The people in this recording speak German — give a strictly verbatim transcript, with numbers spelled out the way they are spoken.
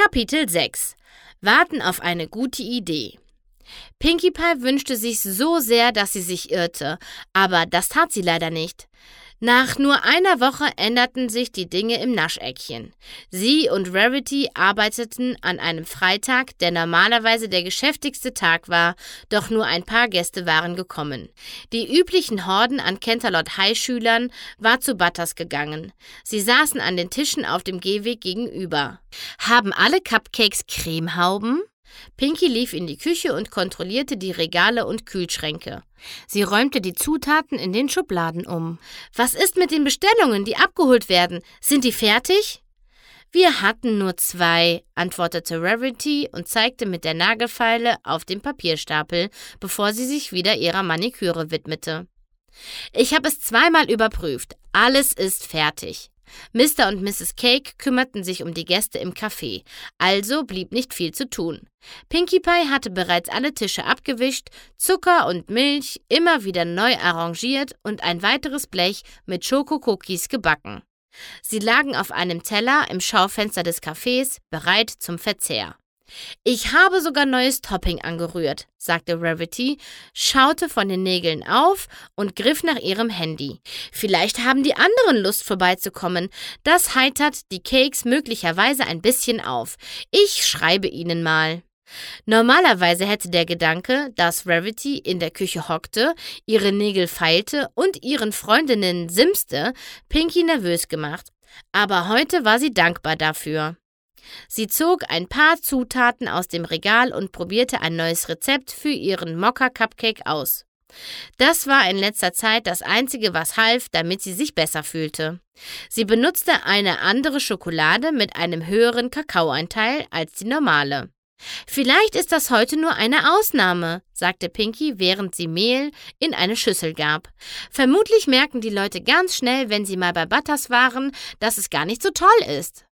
Kapitel sechs. Warten auf eine gute Idee. Pinkie Pie wünschte sich so sehr, dass sie sich irrte, aber das tat sie leider nicht. Nach nur einer Woche änderten sich die Dinge im Nascheckchen. Sie und Rarity arbeiteten an einem Freitag, der normalerweise der geschäftigste Tag war, doch nur ein paar Gäste waren gekommen. Die üblichen Horden an Canterlot High-Schülern war zu Butters gegangen. Sie saßen an den Tischen auf dem Gehweg gegenüber. »Haben alle Cupcakes Cremehauben?« Pinkie lief in die Küche und kontrollierte die Regale und Kühlschränke. Sie räumte die Zutaten in den Schubladen um. »Was ist mit den Bestellungen, die abgeholt werden? Sind die fertig?« »Wir hatten nur zwei«, antwortete Rarity und zeigte mit der Nagelfeile auf den Papierstapel, bevor sie sich wieder ihrer Maniküre widmete. »Ich habe es zweimal überprüft. Alles ist fertig.« Mister und Misses Cake kümmerten sich um die Gäste im Café, also blieb nicht viel zu tun. Pinkie Pie hatte bereits alle Tische abgewischt, Zucker und Milch immer wieder neu arrangiert und ein weiteres Blech mit Schokokookies gebacken. Sie lagen auf einem Teller im Schaufenster des Cafés, bereit zum Verzehr. »Ich habe sogar neues Topping angerührt«, sagte Rarity, schaute von den Nägeln auf und griff nach ihrem Handy. »Vielleicht haben die anderen Lust vorbeizukommen. Das heitert die Cakes möglicherweise ein bisschen auf. Ich schreibe ihnen mal.« Normalerweise hätte der Gedanke, dass Rarity in der Küche hockte, ihre Nägel feilte und ihren Freundinnen simste, Pinkie nervös gemacht. Aber heute war sie dankbar dafür. Sie zog ein paar Zutaten aus dem Regal und probierte ein neues Rezept für ihren Mokka-Cupcake aus. Das war in letzter Zeit das Einzige, was half, damit sie sich besser fühlte. Sie benutzte eine andere Schokolade mit einem höheren Kakaoanteil als die normale. »Vielleicht ist das heute nur eine Ausnahme«, sagte Pinkie, während sie Mehl in eine Schüssel gab. »Vermutlich merken die Leute ganz schnell, wenn sie mal bei Butters waren, dass es gar nicht so toll ist.«